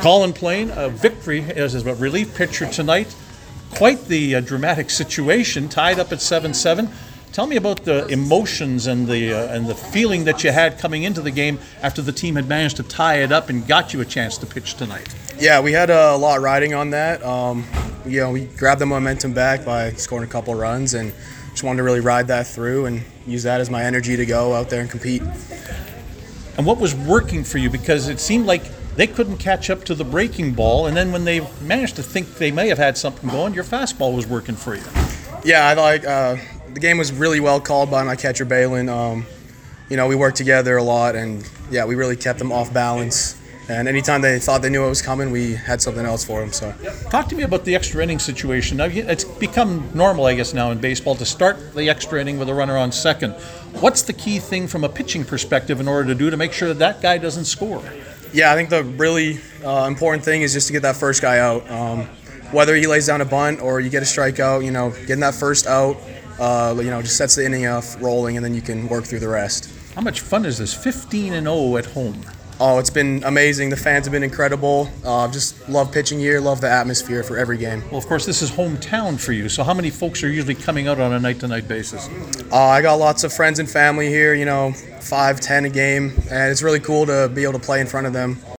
Colin Plain, a victory as a relief pitcher tonight. Quite the dramatic situation, tied up at 7-7. Tell me about the emotions and the feeling that you had coming into the game after the team had managed to tie it up and got you a chance to pitch tonight. Yeah, we had a lot riding on that. We grabbed the momentum back by scoring a couple of runs and just wanted to really ride that through and use that as my energy to go out there and compete. And what was working for you? Because it seemed like they couldn't catch up to the breaking ball, and then when they managed to think they may have had something going, your fastball was working for you. Yeah, the game was really well called by my catcher, Balin. We worked together a lot, and yeah, we really kept them off balance. And anytime they thought they knew it was coming, we had something else for them. So, talk to me about the extra inning situation. Now, it's become normal, I guess, now in baseball to start the extra inning with a runner on second. What's the key thing from a pitching perspective in order to do to make sure that guy doesn't score? Yeah, I think the really important thing is just to get that first guy out. Whether he lays down a bunt or you get a strikeout, getting that first out, just sets the inning off rolling, and then you can work through the rest. How much fun is this? 15-0 at home. Oh, it's been amazing. The fans have been incredible. Just love pitching here, love the atmosphere for every game. Well, of course, this is hometown for you. So how many folks are usually coming out on a night-to-night basis? I got lots of friends and family here, 5, 10 a game, and it's really cool to be able to play in front of them.